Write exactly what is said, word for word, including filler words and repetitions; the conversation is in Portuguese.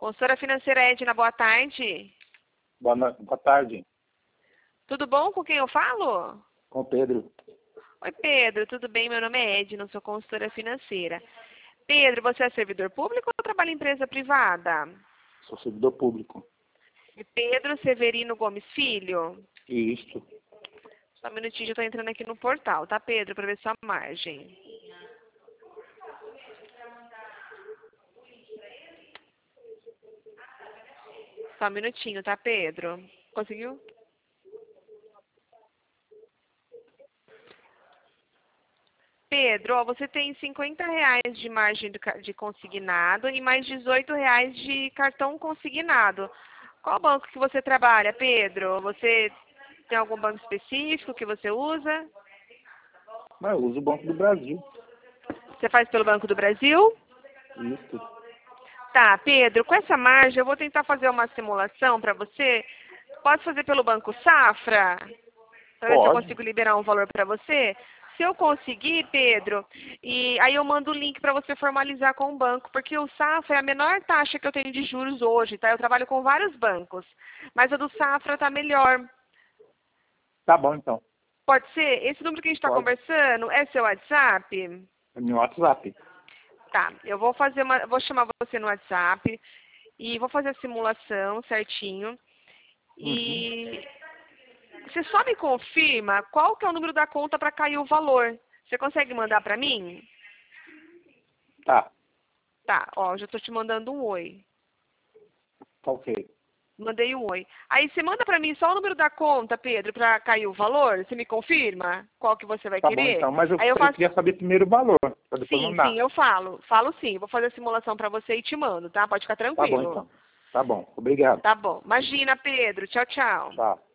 Consultora financeira Edna, boa tarde. Boa, no... boa tarde. Tudo bom? Com quem eu falo? Com o Pedro. Oi, Pedro. Tudo bem? Meu nome é Edna, sou consultora financeira. Pedro, você é servidor público ou trabalha em empresa privada? Sou servidor público. E Pedro Severino Gomes Filho? Isso. Só um minutinho, já estou entrando aqui no portal, tá, Pedro? Para ver sua margem. Só um minutinho, tá, Pedro? Conseguiu? Pedro, ó, você tem cinquenta reais de margem de consignado e mais dezoito reais de cartão consignado. Qual banco que você trabalha, Pedro? Você tem algum banco específico que você usa? Mas eu uso o Banco do Brasil. Você faz pelo Banco do Brasil? Isso. Tá, Pedro, com essa margem eu vou tentar fazer uma simulação para você. Pode fazer pelo Banco Safra? Para ver se eu consigo liberar um valor para você? Se eu conseguir, Pedro, e aí eu mando o link para você formalizar com o banco, porque o Safra é a menor taxa que eu tenho de juros hoje, tá? Eu trabalho com vários bancos, mas a do Safra tá melhor. Tá bom, então. Pode ser? Esse número que a gente está conversando é seu WhatsApp? É meu WhatsApp. Tá, eu vou fazer uma, vou chamar você no WhatsApp e vou fazer a simulação certinho. E uhum. Você só me confirma qual que é o número da conta para cair o valor. Você consegue mandar para mim? Tá. Tá, ó, já estou te mandando um oi. Tá ok. Mandei um oi. Aí você manda para mim só o número da conta, Pedro, para cair o valor? Você me confirma qual que você vai tá querer? Bom, então, mas eu, Aí eu, eu faço... queria saber primeiro o valor, para depois sim, mandar. Sim, eu falo. Falo sim. Vou fazer a simulação para você e te mando, tá? Pode ficar tranquilo. Tá bom, então. Tá bom. Obrigado. Tá bom. Imagina, Pedro. Tchau, tchau. Tchau.